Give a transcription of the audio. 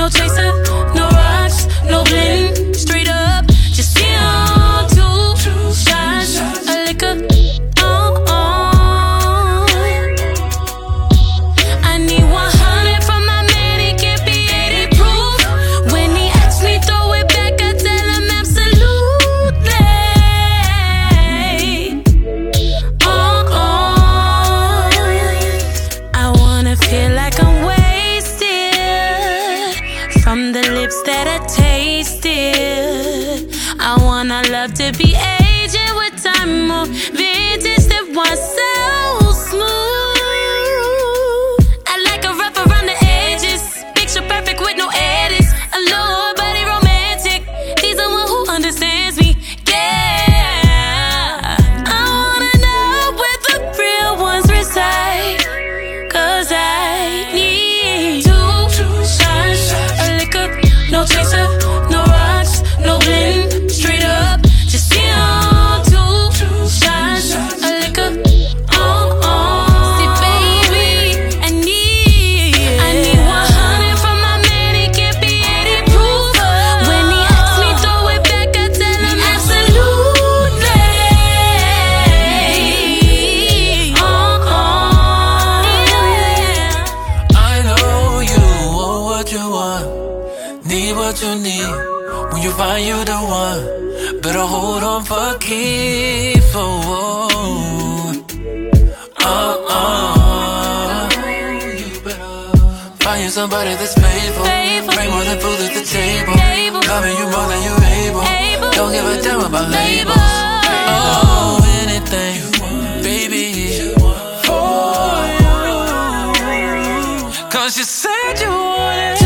chaser, no rocks, no bling. Straight up, just be on 2 shots of liquor. I need 100 from my man, he can't be 80 proof. When he asks me, throw it back, I tell him absolutely. I wanna feel like I'm wasted from the lips that I tasted. I want our love to be aging with time, more vintage than one so smooth. I like a rough around the edges, picture perfect with no edits. A lower body romantic, he's the one who understands me. Yeah, I wanna know where the real ones reside, 'cause I need 2 shots of liquor, no chaser, no rocks, no bling. Straight up, just be on 2 shots of liquor. See, baby, I need 100 from my man, he can't be 80 proof. When he asks me, throw it back, I tell him absolutely. I know you want what you want, need what you need. When you find you the one, better hold on for keeps. You better find you somebody that's faithful. Bring more than food to the table. Loving you more than you're able. Don't give a damn about labels. Anything, baby, for you. 'Cause you said you wanted